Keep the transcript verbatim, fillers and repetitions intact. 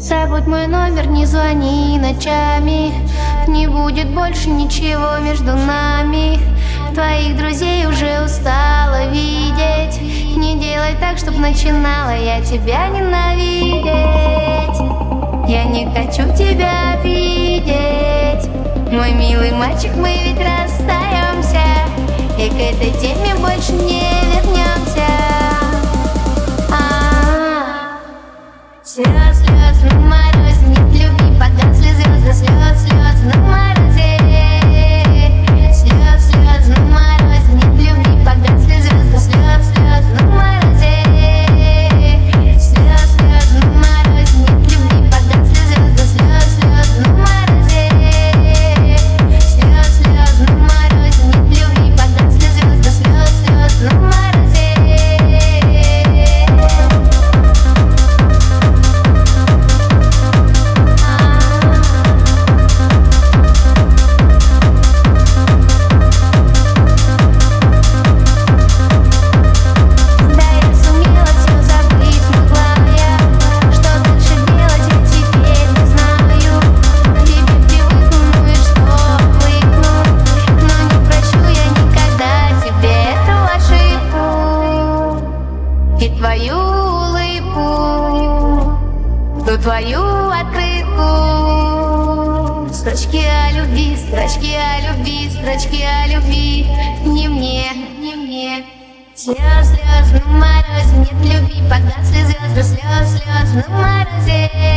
Забудь мой номер, не звони ночами. Не будет больше ничего между нами. Твоих друзей уже устала видеть. Не делай так, чтоб начинала я тебя ненавидеть. Я не хочу тебя обидеть, мой милый мальчик, мы ведь расстаемся, и к этой теме больше не вернемся. Слез, слез на морозе, нет любви, погасли звезды. Слез, слез на морозе. Слез, слез на морозе, нет любви, погасли звезды. Слез, слез на морозе. Слез, слез на морозе, нет любви, погасли звезды. Слез, слез на морозе. Слез, слез на морозе, нет любви, погасли звезды. Слез, слез на морозе. И твою улыбку, ту твою открытку. Строчки о любви, строчки о любви, строчки о любви. Не мне, не мне. Слез, слез на морозе, нет любви, погасли звезды. Слез, слез на морозе.